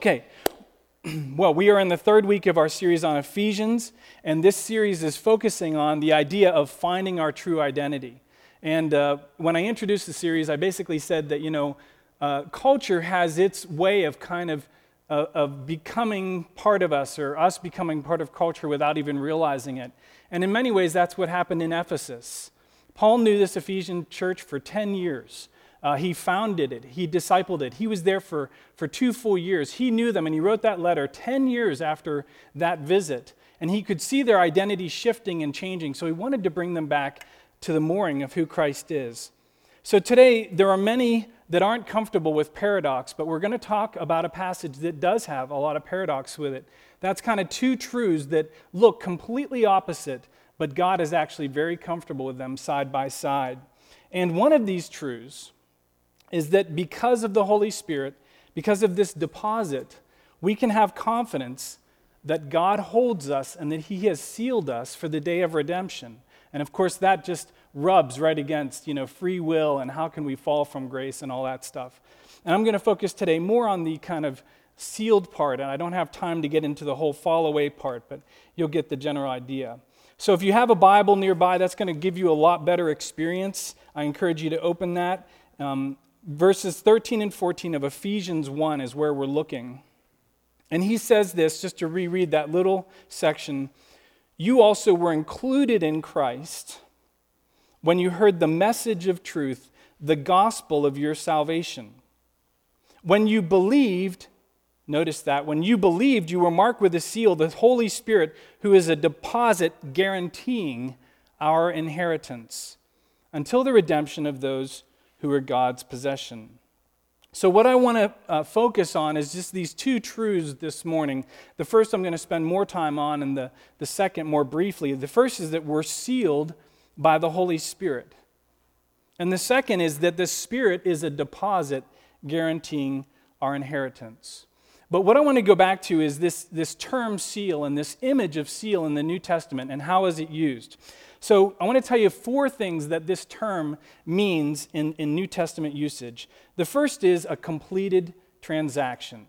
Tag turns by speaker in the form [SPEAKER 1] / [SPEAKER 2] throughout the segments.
[SPEAKER 1] Okay, well, we are in the third week of our series on Ephesians, and this series is focusing on the idea of finding our true identity. And when I introduced the series, I basically said that, culture has its way of of becoming part of us, or us becoming part of culture without even realizing it. And in many ways, that's what happened in Ephesus. Paul knew this Ephesian church for 10 years. He founded it. He discipled it. He was there for 2 full years. He knew them, and he wrote that letter 10 years after that visit. And he could see their identity shifting and changing, so he wanted to bring them back to the mooring of who Christ is. So today, there are many that aren't comfortable with paradox, but we're going to talk about a passage that does have a lot of paradox with it. That's kind of two truths that look completely opposite, but God is actually very comfortable with them side by side. And one of these truths is that because of the Holy Spirit, because of this deposit, we can have confidence that God holds us and that He has sealed us for the day of redemption. And of course, that just rubs right against, free will and how can we fall from grace and all that stuff. And I'm going to focus today more on the kind of sealed part, and I don't have time to get into the whole fall away part, but you'll get the general idea. So if you have a Bible nearby, that's going to give you a lot better experience. I encourage you to open that. Verses 13 and 14 of Ephesians 1 is where we're looking. And he says this, just to reread that little section, "You also were included in Christ when you heard the message of truth, the gospel of your salvation. When you believed," notice that, "when you believed, you were marked with a seal, the Holy Spirit, who is a deposit guaranteeing our inheritance until the redemption of those who are God's possession." So what I want to focus on is just these two truths this morning. The first I'm going to spend more time on, and the second more briefly. The first is that we're sealed by the Holy Spirit. And the second is that the Spirit is a deposit guaranteeing our inheritance. But what I want to go back to is this term seal and this image of seal in the New Testament, and how is it used. So I want to tell you 4 things that this term means in New Testament usage. The first is a completed transaction.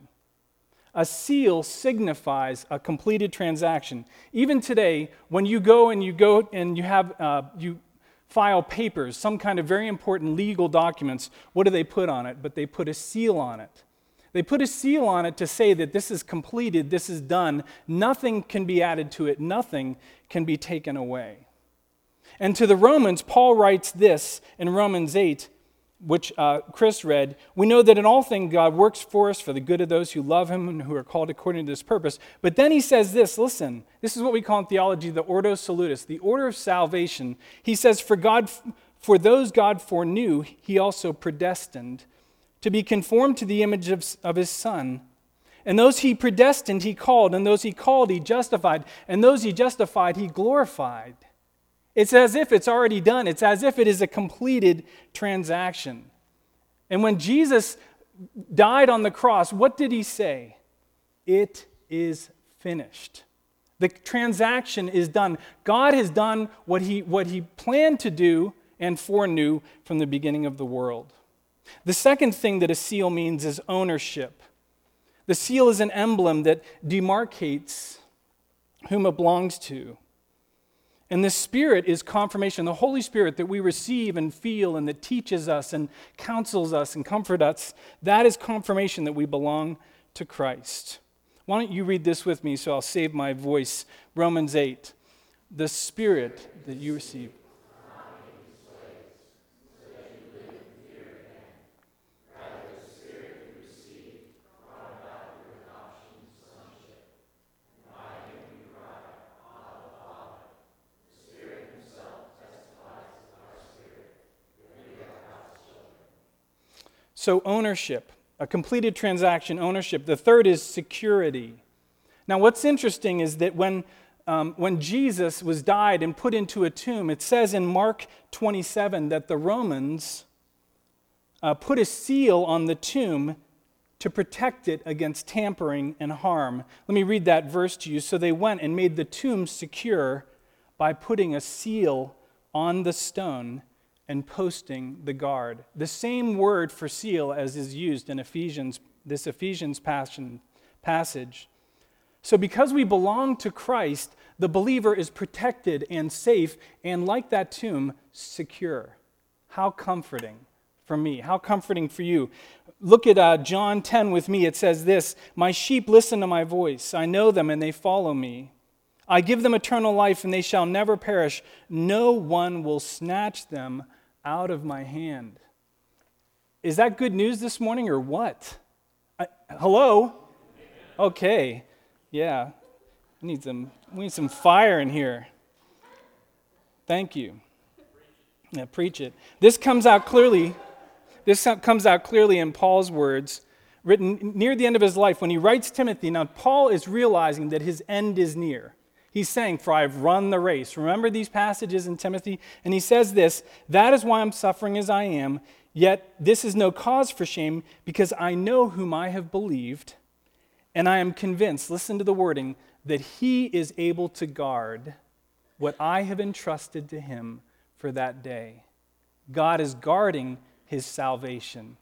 [SPEAKER 1] A seal signifies a completed transaction. Even today, when you go and you have you file papers, some kind of very important legal documents, what do they put on it? But they put a seal on it. They put a seal on it to say that this is completed, this is done, nothing can be added to it, nothing can be taken away. And to the Romans, Paul writes this in Romans 8, which Chris read, "We know that in all things God works for us for the good of those who love Him and who are called according to His purpose." But then he says this, listen, this is what we call in theology the Ordo Salutis, the order of salvation. He says, for those God foreknew, He also predestined to be conformed to the image of His Son. And those He predestined, He called. And those He called, He justified. And those He justified, He glorified. It's as if it's already done. It's as if it is a completed transaction. And when Jesus died on the cross, what did He say? It is finished. The transaction is done. God has done what he planned to do and foreknew from the beginning of the world. The second thing that a seal means is ownership. The seal is an emblem that demarcates whom it belongs to. And the Spirit is confirmation, the Holy Spirit that we receive and feel and that teaches us and counsels us and comforts us, that is confirmation that we belong to Christ. Why don't you read this with me so I'll save my voice. Romans 8, "The Spirit that you receive." So ownership, a completed transaction, ownership. The third is security. Now what's interesting is that when Jesus was died and put into a tomb, it says in Mark 27 that the Romans put a seal on the tomb to protect it against tampering and harm. Let me read that verse to you. "So they went and made the tomb secure by putting a seal on the stone and posting the guard." The same word for seal as is used in this Ephesians passage. So because we belong to Christ, the believer is protected and safe, and like that tomb, secure. How comforting for me. How comforting for you. Look at John 10 with me. It says this, "My sheep listen to my voice. I know them and they follow me. I give them eternal life and they shall never perish. No one will snatch them out of my hand." Is that good news this morning or what? Hello? Okay. Yeah. We need some fire in here. Thank you. Yeah, preach it. This comes out clearly in Paul's words, written near the end of his life when he writes Timothy. Now, Paul is realizing that his end is near. He's saying, "For I have run the race." Remember these passages in Timothy? And he says this, "That is why I'm suffering as I am, yet this is no cause for shame, because I know whom I have believed, and I am convinced," listen to the wording, "that he is able to guard what I have entrusted to him for that day." God is guarding his salvation.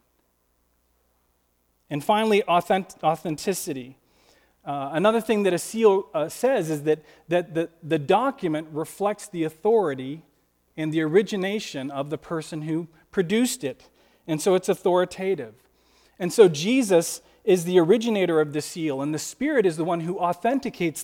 [SPEAKER 1] And finally, authenticity. Another thing that a seal says is that the document reflects the authority and the origination of the person who produced it. And so it's authoritative. And so Jesus is the originator of the seal, and the Spirit is the one who authenticates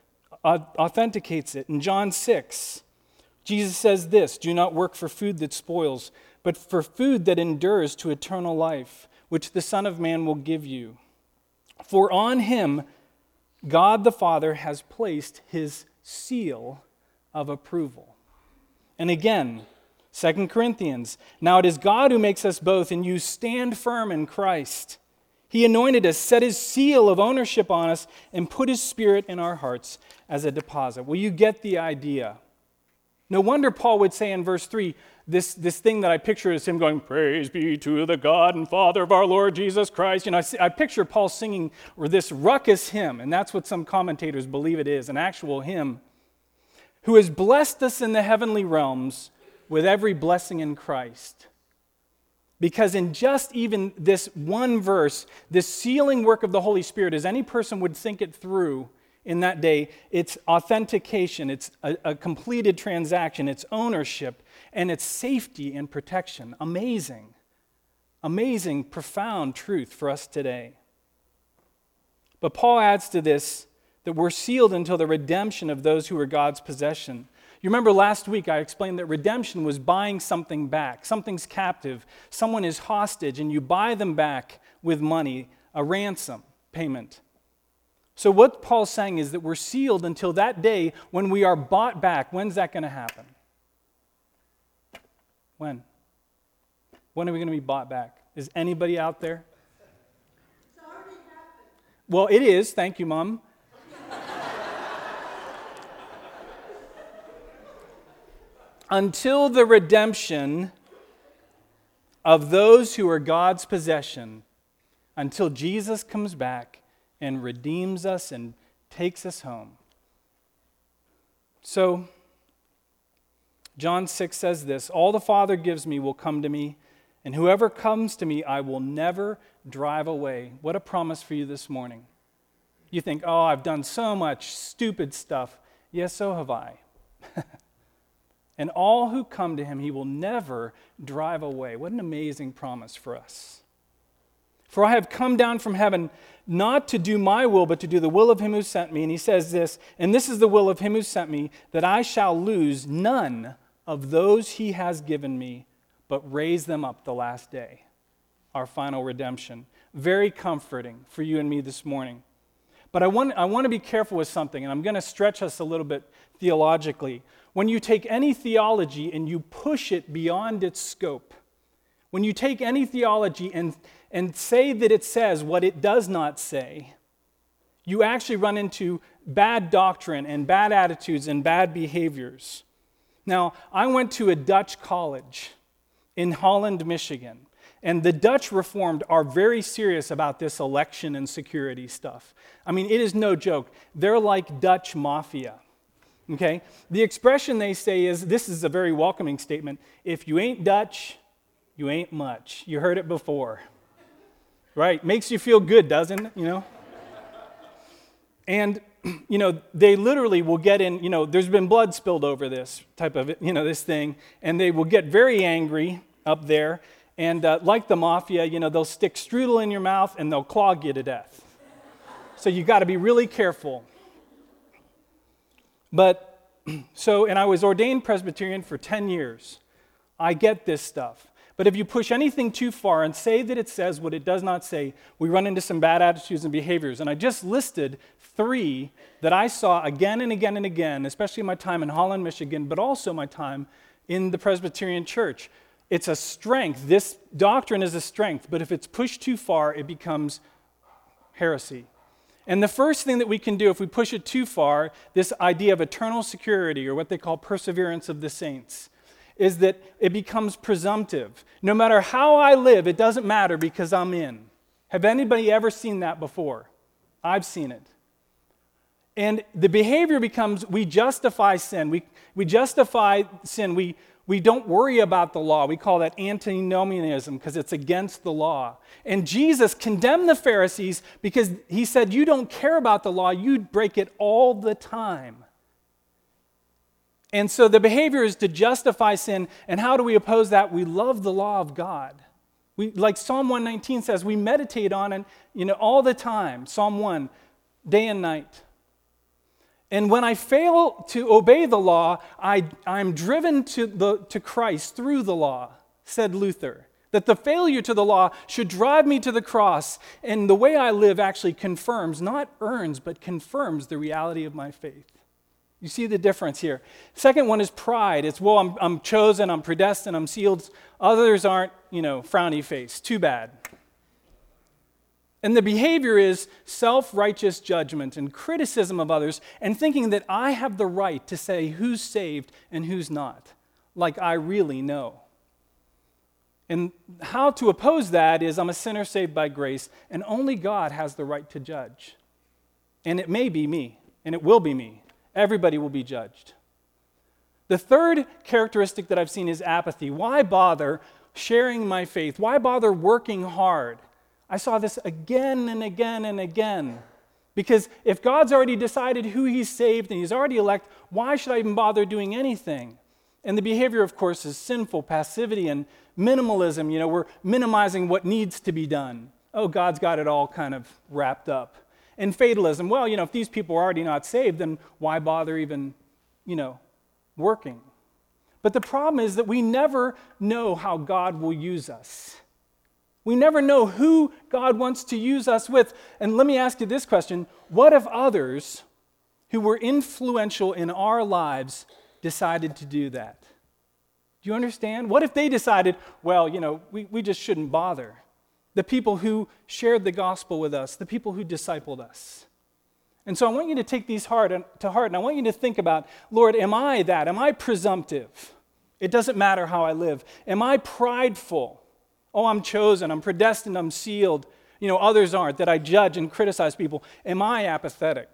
[SPEAKER 1] it. In John 6, Jesus says this, "Do not work for food that spoils, but for food that endures to eternal life, which the Son of Man will give you. For on him God the Father has placed his seal of approval." And again, 2 Corinthians, "Now it is God who makes us both, and you stand firm in Christ. He anointed us, set his seal of ownership on us, and put his Spirit in our hearts as a deposit." Well, you get the idea. No wonder Paul would say in verse 3, this thing that I picture is him going, "Praise be to the God and Father of our Lord Jesus Christ." You know, I picture Paul singing this ruckus hymn, and that's what some commentators believe it is, an actual hymn, "who has blessed us in the heavenly realms with every blessing in Christ." Because in just even this one verse, this sealing work of the Holy Spirit, as any person would think it through in that day, it's authentication, it's a completed transaction, it's ownership, and it's safety and protection. Amazing, amazing, profound truth for us today. But Paul adds to this that we're sealed until the redemption of those who are God's possession. You remember last week I explained that redemption was buying something back. Something's captive, someone is hostage, and you buy them back with money, a ransom payment. So what Paul's saying is that we're sealed until that day when we are bought back. When's that going to happen? When? When are we going to be bought back? Is anybody out there?
[SPEAKER 2] It's already happened.
[SPEAKER 1] Well, it is. Thank you, Mom. Until the redemption of those who are God's possession, until Jesus comes back and redeems us and takes us home. So, John 6 says this, "All the Father gives me will come to me, and whoever comes to me I will never drive away." What a promise for you this morning. You think, "Oh, I've done so much stupid stuff." Yes, so have I. "And all who come to him he will never drive away." What an amazing promise for us. "For I have come down from heaven not to do my will, but to do the will of him who sent me." And he says this, "And this is the will of him who sent me, that I shall lose none of those he has given me, but raise them up the last day." Our final redemption. Very comforting for you and me this morning. But I want to be careful with something, and I'm going to stretch us a little bit theologically. When you take any theology and you push it beyond its scope, when you take any theology and say that it says what it does not say, you actually run into bad doctrine and bad attitudes and bad behaviors. Now, I went to a Dutch college in Holland, Michigan, and the Dutch Reformed are very serious about this election and security stuff. I mean, it is no joke. They're like Dutch mafia. Okay? The expression they say is, this is a very welcoming statement, "If you ain't Dutch, you ain't much." You heard it before. Right? Makes you feel good, doesn't it? You know? And, they literally will get in, there's been blood spilled over this type of, this thing, and they will get very angry up there. And like the mafia, they'll stick strudel in your mouth and they'll clog you to death. So you got to be really careful. But, and I was ordained Presbyterian for 10 years. I get this stuff. But if you push anything too far and say that it says what it does not say, we run into some bad attitudes and behaviors. And I just listed 3 that I saw again and again and again, especially my time in Holland, Michigan, but also my time in the Presbyterian Church. It's a strength. This doctrine is a strength, but if it's pushed too far, it becomes heresy. And the first thing that we can do if we push it too far, this idea of eternal security, or what they call perseverance of the saints, is that it becomes presumptive. No matter how I live, it doesn't matter because I'm in. Have anybody ever seen that before? I've seen it. And the behavior becomes, we justify sin. We justify sin. We don't worry about the law. We call that antinomianism because it's against the law. And Jesus condemned the Pharisees because he said, you don't care about the law, you break it all the time. And so the behavior is to justify sin. And how do we oppose that? We love the law of God. Like Psalm 119 says, we meditate on it all the time. Psalm 1, day and night. And when I fail to obey the law, I'm driven to Christ through the law, said Luther. That the failure to the law should drive me to the cross. And the way I live actually confirms, not earns, but confirms the reality of my faith. You see the difference here. Second one is pride. It's, well, I'm chosen, I'm predestined, I'm sealed. Others aren't, frowny face. Too bad. And the behavior is self-righteous judgment and criticism of others and thinking that I have the right to say who's saved and who's not, like I really know. And how to oppose that is I'm a sinner saved by grace, and only God has the right to judge. And it may be me, and it will be me. Everybody will be judged. The third characteristic that I've seen is apathy. Why bother sharing my faith? Why bother working hard? I saw this again and again and again. Because if God's already decided who he's saved and he's already elect, why should I even bother doing anything? And the behavior, of course, is sinful passivity and minimalism. We're minimizing what needs to be done. Oh, God's got it all kind of wrapped up. And fatalism, well, if these people are already not saved, then why bother even, working? But the problem is that we never know how God will use us. We never know who God wants to use us with. And let me ask you this question. What if others who were influential in our lives decided to do that? Do you understand? What if they decided, well, we just shouldn't bother? The people who shared the gospel with us, the people who discipled us. And so I want you to take these to heart, and I want you to think about, Lord, am I that? Am I presumptive? It doesn't matter how I live. Am I prideful? Oh, I'm chosen, I'm predestined, I'm sealed. Others aren't, that I judge and criticize people. Am I apathetic?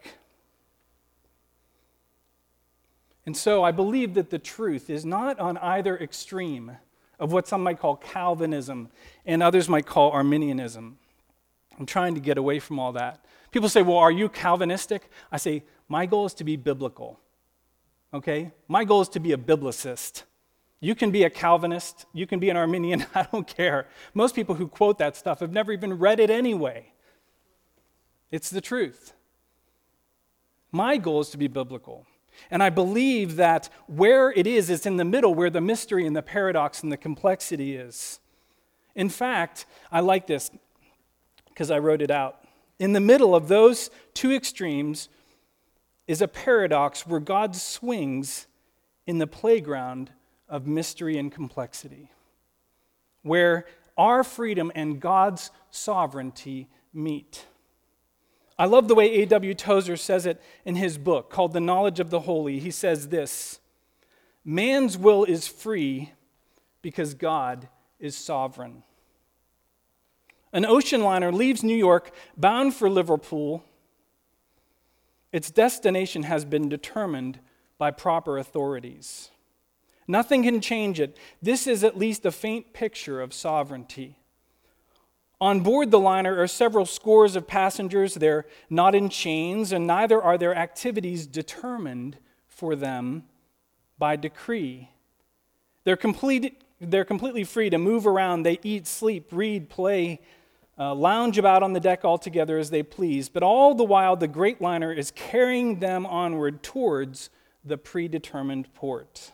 [SPEAKER 1] And so I believe that the truth is not on either extreme of what some might call Calvinism and others might call Arminianism. I'm trying to get away from all that. People say, well, are you Calvinistic? I say, my goal is to be biblical. Okay? My goal is to be a biblicist. You can be a Calvinist, you can be an Arminian, I don't care. Most people who quote that stuff have never even read it anyway. It's the truth. My goal is to be biblical. And I believe that where it is, it's in the middle where the mystery and the paradox and the complexity is. In fact, I like this because I wrote it out. In the middle of those two extremes is a paradox where God swings in the playground of mystery and complexity, where our freedom and God's sovereignty meet. I love the way A.W. Tozer says it in his book called The Knowledge of the Holy. He says this, man's will is free because God is sovereign. An ocean liner leaves New York bound for Liverpool. Its destination has been determined by proper authorities. Nothing can change it. This is at least a faint picture of sovereignty. On board the liner are several scores of passengers. They're not in chains, and neither are their activities determined for them by decree. They're completely free to move around. They eat, sleep, read, play, lounge about on the deck altogether as they please. But all the while, the great liner is carrying them onward towards the predetermined port.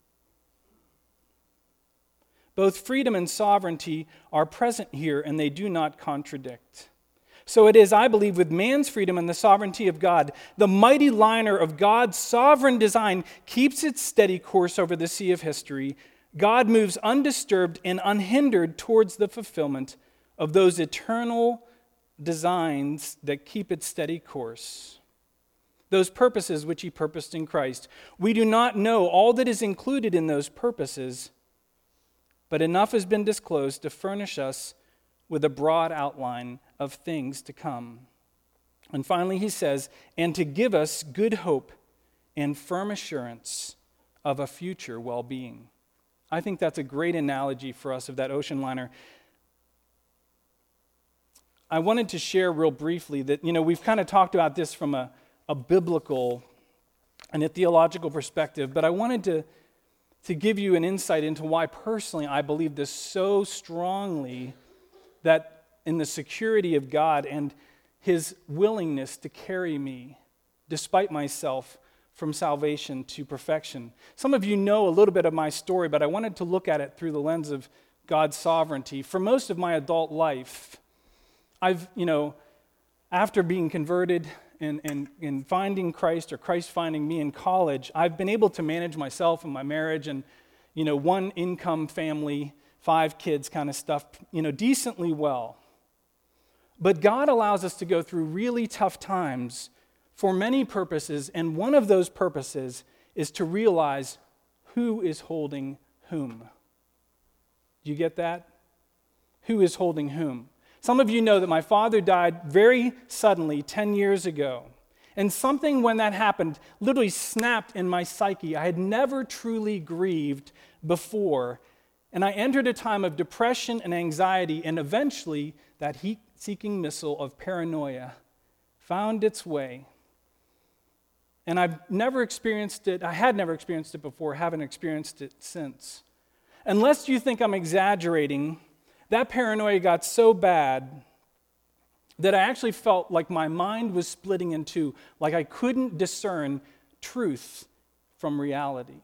[SPEAKER 1] Both freedom and sovereignty are present here, and they do not contradict. So it is, I believe, with man's freedom and the sovereignty of God, the mighty liner of God's sovereign design keeps its steady course over the sea of history. God moves undisturbed and unhindered towards the fulfillment of those eternal designs that keep its steady course, those purposes which he purposed in Christ. We do not know all that is included in those purposes, but enough has been disclosed to furnish us with a broad outline of things to come. And finally, he says, and to give us good hope and firm assurance of a future well-being. I think that's a great analogy for us of that ocean liner. I wanted to share real briefly that, we've kind of talked about this from a biblical and a theological perspective, but I wanted to give you an insight into why personally I believe this so strongly, that in the security of God and his willingness to carry me, despite myself, from salvation to perfection. Some of you know a little bit of my story, but I wanted to look at it through the lens of God's sovereignty. For most of my adult life, I've, after being converted and finding Christ, or Christ finding me in college, I've been able to manage myself and my marriage and, one income family, 5 kids kind of stuff, decently well. But God allows us to go through really tough times for many purposes, and one of those purposes is to realize who is holding whom. Do you get that? Who is holding whom? Some of you know that my father died very suddenly 10 years ago. And something, when that happened, literally snapped in my psyche. I had never truly grieved before. And I entered a time of depression and anxiety, and eventually that heat-seeking missile of paranoia found its way. And I've never experienced it. I had never experienced it before, haven't experienced it since. Unless you think I'm exaggerating, that paranoia got so bad that I actually felt like my mind was splitting in two, like I couldn't discern truth from reality.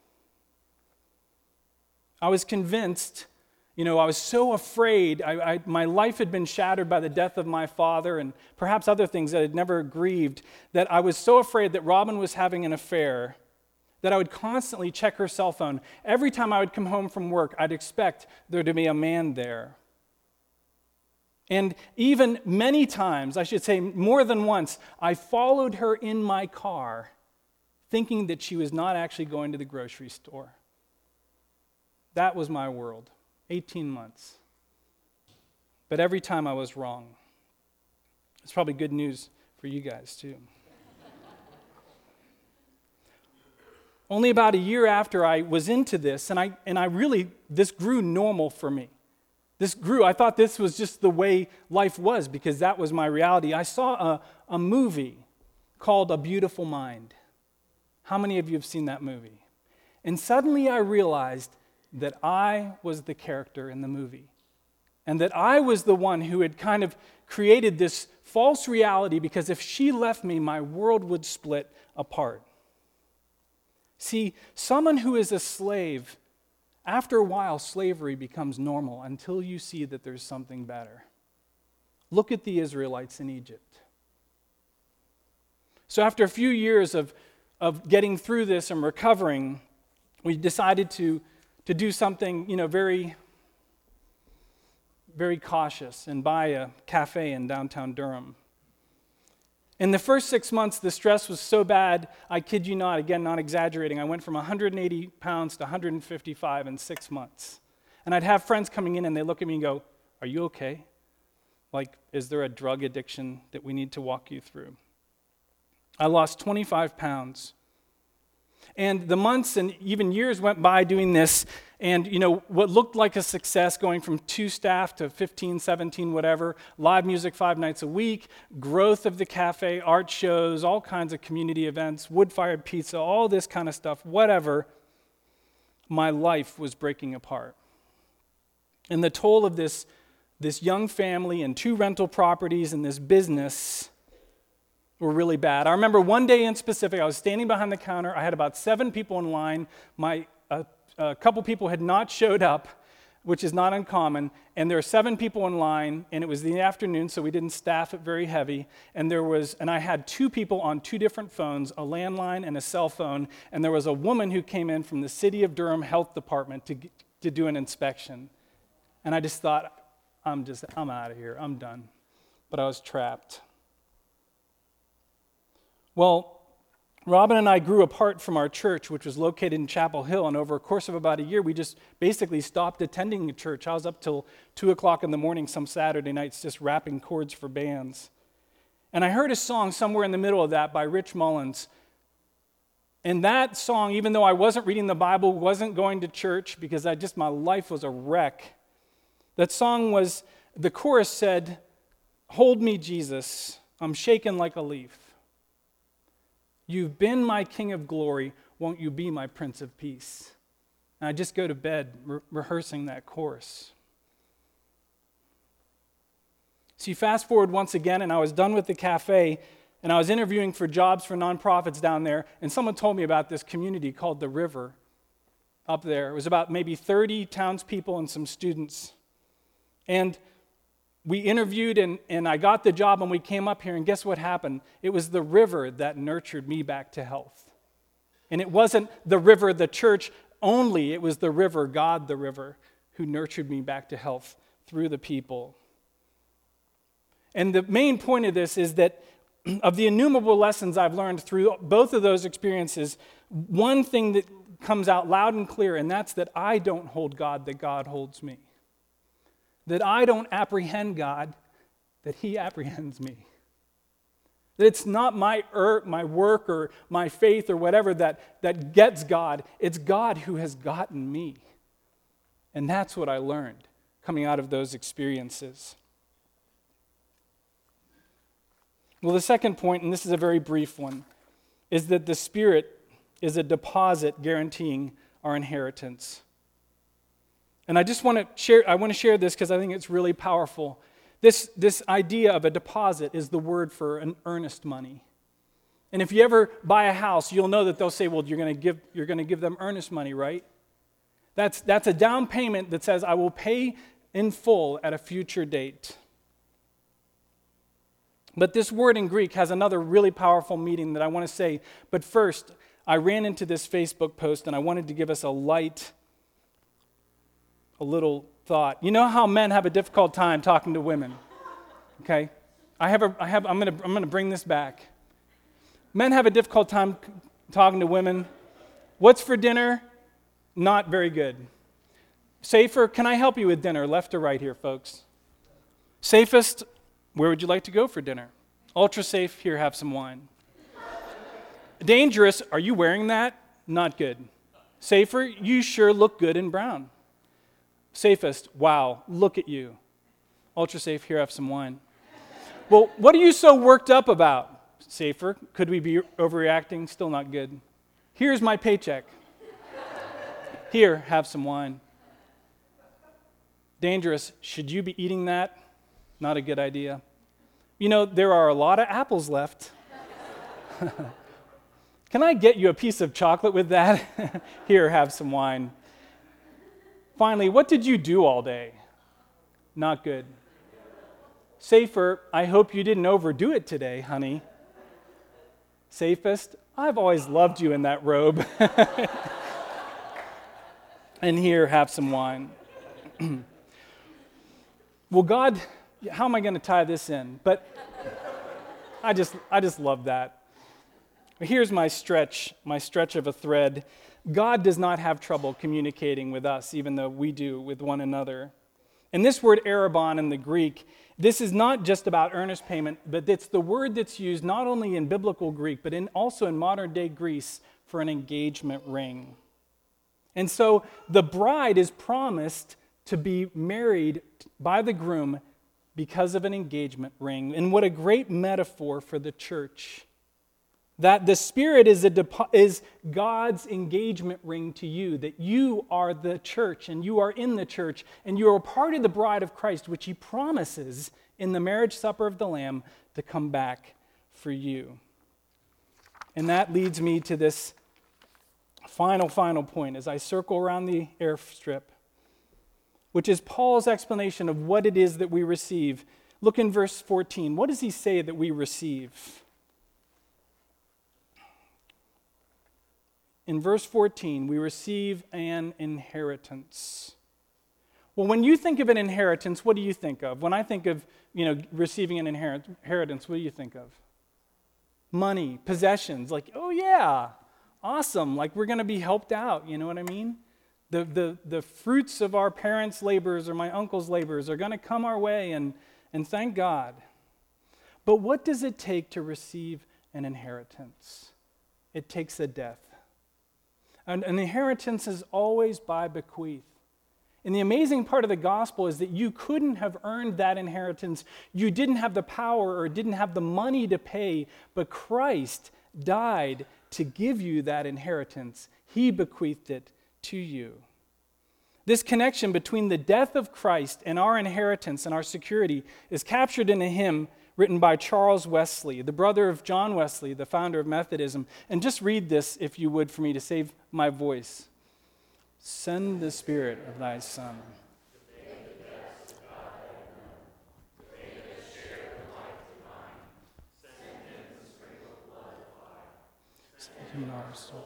[SPEAKER 1] I was convinced, I was so afraid. My life had been shattered by the death of my father and perhaps other things that I had never grieved, that I was so afraid that Robin was having an affair that I would constantly check her cell phone. Every time I would come home from work, I'd expect there to be a man there. And even many times, I should say more than once, I followed her in my car thinking that she was not actually going to the grocery store. That was my world. 18 months. But every time I was wrong. It's probably good news for you guys too. Only about a year after I was into this, and I really, this grew normal for me. This grew. I thought this was just the way life was because that was my reality. I saw a movie called A Beautiful Mind. How many of you have seen that movie? And suddenly I realized that I was the character in the movie. And that I was the one who had kind of created this false reality because if she left me, my world would split apart. See, someone who is a slave, after a while, slavery becomes normal until you see that there's something better. Look at the Israelites in Egypt. So after a few years of getting through this and recovering, we decided to do something, very, very cautious and buy a cafe in downtown Durham. In the first 6 months, the stress was so bad, I kid you not, again, not exaggerating, I went from 180 pounds to 155 in 6 months. And I'd have friends coming in and they look at me and go, "Are you okay? Like, is there a drug addiction that we need to walk you through?" I lost 25 pounds. And the months and even years went by doing this, and what looked like a success, going from 2 staff to 15, 17, whatever, live music 5 nights a week, growth of the cafe, art shows, all kinds of community events, wood-fired pizza, all this kind of stuff, whatever, my life was breaking apart. And the toll of this young family and 2 rental properties and this business were really bad. I remember one day in specific, I was standing behind the counter. I had about 7 people in line. A couple people had not showed up, which is not uncommon, and there were 7 people in line, and it was the afternoon, so we didn't staff it very heavy, and I had 2 people on 2 different phones, a landline and a cell phone, and there was a woman who came in from the City of Durham Health Department to do an inspection. And I just thought, I'm out of here, I'm done. But I was trapped. Well, Robin and I grew apart from our church, which was located in Chapel Hill, and over a course of about a year, we just basically stopped attending the church. I was up till 2 o'clock in the morning some Saturday nights just rapping chords for bands. And I heard a song somewhere in the middle of that by Rich Mullins. And that song, even though I wasn't reading the Bible, wasn't going to church, because my life was a wreck, that song the chorus said, "Hold me, Jesus, I'm shaken like a leaf. You've been my King of glory, won't you be my Prince of peace?" And I just go to bed rehearsing that chorus. So you fast forward once again, and I was done with the cafe, and I was interviewing for jobs for nonprofits down there, and someone told me about this community called The River up there. It was about maybe 30 townspeople and some students. And we interviewed, and I got the job, and we came up here, and guess what happened? It was the river that nurtured me back to health. And it wasn't the river, the church only, it was the river, God the river, who nurtured me back to health through the people. And the main point of this is that of the innumerable lessons I've learned through both of those experiences, one thing that comes out loud and clear, and that's that I don't hold God, that God holds me. That I don't apprehend God, that He apprehends me. That it's not my work or my faith or whatever that gets God. It's God who has gotten me. And that's what I learned coming out of those experiences. Well, the second point, and this is a very brief one, is that the Spirit is a deposit guaranteeing our inheritance. And I want to share this because I think it's really powerful. This idea of a deposit is the word for an earnest money. And if you ever buy a house, you'll know that they'll say, well, you're going to give them earnest money, right? That's a down payment that says I will pay in full at a future date. But this word in Greek has another really powerful meaning that I want to say. But first, I ran into this Facebook post, and I wanted to give us a little thought. You know how men have a difficult time talking to women, okay? I'm going to bring this back. Men have a difficult time talking to women. What's for dinner? Not very good. Safer, can I help you with dinner? Left or right here, folks? Safest, where would you like to go for dinner? Ultra safe, here, have some wine. Dangerous, are you wearing that? Not good. Safer, you sure look good in brown. Safest, wow, look at you. Ultra safe, here, have some wine. Well, what are you so worked up about? Safer, could we be overreacting? Still not good. Here's my paycheck. Here, have some wine. Dangerous, should you be eating that? Not a good idea. You know, there are a lot of apples left. Can I get you a piece of chocolate with that? Here, have some wine. Finally, what did you do all day? Not good. Safer, I hope you didn't overdo it today, honey. Safest, I've always loved you in that robe. And here, have some wine. Well, God, how am I going to tie this in? But I just love that. Here's my stretch of a thread. God does not have trouble communicating with us, even though we do with one another. And this word arabon in the Greek This is not just about earnest payment, but it's the word that's used not only in biblical Greek, but also in modern-day Greece for an engagement ring. And so the bride is promised to be married by the groom because of an engagement ring. And what a great metaphor for the church. That the Spirit is God's engagement ring to you, that you are the church and you are in the church and you are part of the bride of Christ, which He promises in the marriage supper of the Lamb to come back for you. And that leads me to this final point as I circle around the airstrip, which is Paul's explanation of what it is that we receive. Look in verse 14. What does he say that we receive? In verse 14, we receive an inheritance. Well, when you think of an inheritance, what do you think of? When I think of, receiving an inheritance, what do you think of? Money, possessions, like, oh yeah, awesome, like we're going to be helped out, you know what I mean? The fruits of our parents' labors or my uncle's labors are going to come our way, and thank God. But what does it take to receive an inheritance? It takes a death. And an inheritance is always by bequeath. And the amazing part of the gospel is that you couldn't have earned that inheritance. You didn't have the power or didn't have the money to pay, but Christ died to give you that inheritance. He bequeathed it to you. This connection between the death of Christ and our inheritance and our security is captured in a hymn written by Charles Wesley, the brother of John Wesley, the founder of Methodism. And just read this, if you would, for me to save my voice. Send the Spirit of thy Son. In our souls.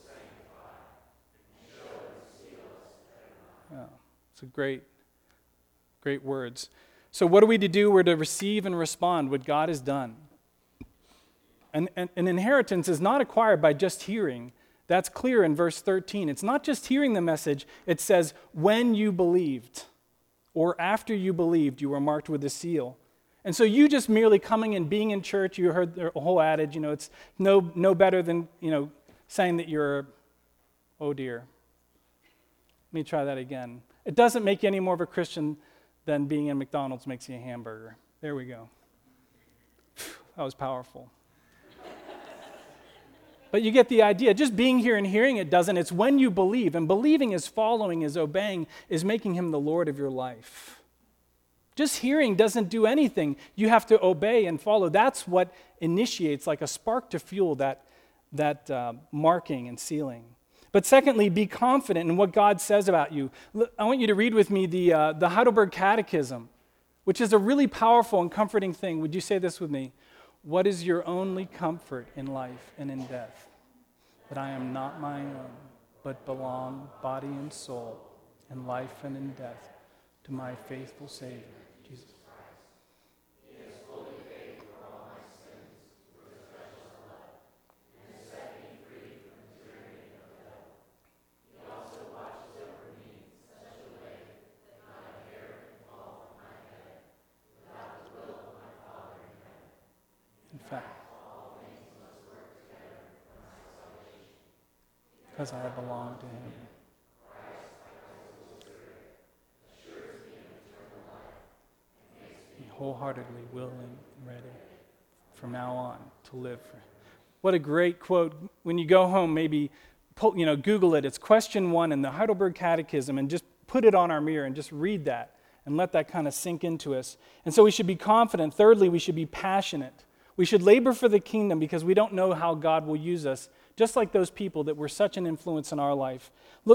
[SPEAKER 1] Yeah, it's a great words. So what are we to do? We're to receive and respond what God has done. And an inheritance is not acquired by just hearing. That's clear in verse 13. It's not just hearing the message. It says, when you believed, or after you believed, you were marked with a seal. And so you just merely coming and being in church, you heard the whole adage, it's no better than, saying that you're, oh dear. Let me try that again. It doesn't make you any more of a Christian than being in McDonald's makes you a hamburger. There we go. That was powerful. But you get the idea. Just being here and hearing it doesn't. It's when you believe. And believing is following, is obeying, is making Him the Lord of your life. Just hearing doesn't do anything. You have to obey and follow. That's what initiates, like a spark to fuel that marking and sealing. But secondly, be confident in what God says about you. I want you to read with me the Heidelberg Catechism, which is a really powerful and comforting thing. Would you say this with me? What is your only comfort in life and in death? That I am not my own, but belong, body and soul, in life and in death, to my faithful Savior, Jesus Christ. He has fully paid for all my sins with His precious blood, and has set me free from the tyranny of the devil. He also watches over me in such a way that not a hair can fall from my head, without the will of my Father in heaven. In fact, all things must work together for my salvation, because I belong to Him. Christ, by His Holy Spirit, assures me of eternal life and makes me wholeheartedly willing and ready from now on to live for Him. What a great quote. When you go home, maybe Google it. It's question 1 in the Heidelberg Catechism, and just put it on our mirror and just read that and let that kind of sink into us. And so we should be confident. Thirdly, we should be passionate. We should labor for the kingdom because we don't know how God will use us, just like those people that were such an influence in our life.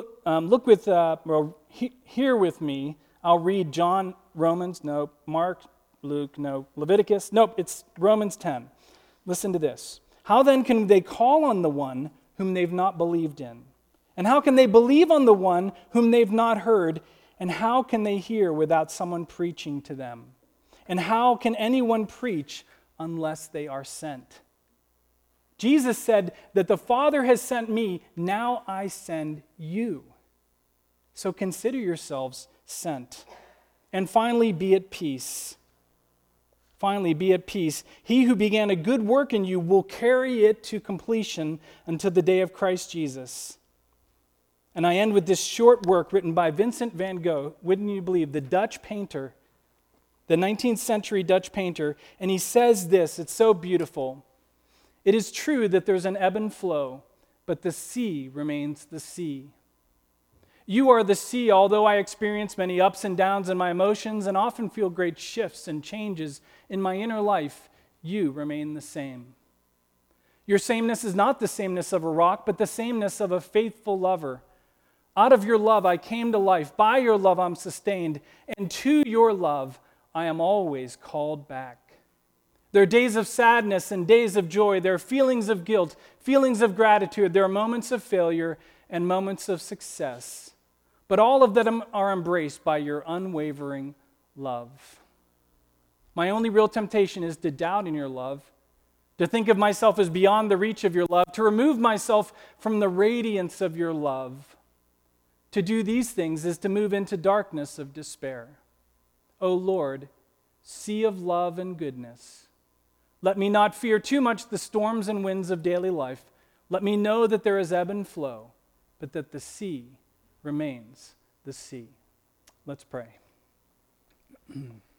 [SPEAKER 1] Here with me. I'll read John, Romans, nope, Mark, Luke, no, Leviticus, nope, it's Romans 10. Listen to this. How then can they call on the one whom they've not believed in? And how can they believe on the one whom they've not heard? And how can they hear without someone preaching to them? And how can anyone preach unless they are sent? Jesus said that the Father has sent me, now I send you. So consider yourselves sent. And finally, be at peace. Finally, be at peace. He who began a good work in you will carry it to completion until the day of Christ Jesus. And I end with this short work written by Vincent van Gogh, wouldn't you believe, the Dutch painter, the 19th century Dutch painter, and he says this, it's so beautiful. It is true that there's an ebb and flow, but the sea remains the sea. You are the sea, although I experience many ups and downs in my emotions and often feel great shifts and changes in my inner life, you remain the same. Your sameness is not the sameness of a rock, but the sameness of a faithful lover. Out of your love I came to life. By your love I'm sustained. And to your love I am always called back. There are days of sadness and days of joy. There are feelings of guilt, feelings of gratitude. There are moments of failure and moments of success. But all of them are embraced by your unwavering love. My only real temptation is to doubt in your love, to think of myself as beyond the reach of your love, to remove myself from the radiance of your love. To do these things is to move into darkness of despair. O Lord, sea of love and goodness, let me not fear too much the storms and winds of daily life. Let me know that there is ebb and flow, but that the sea remains the sea. Let's pray.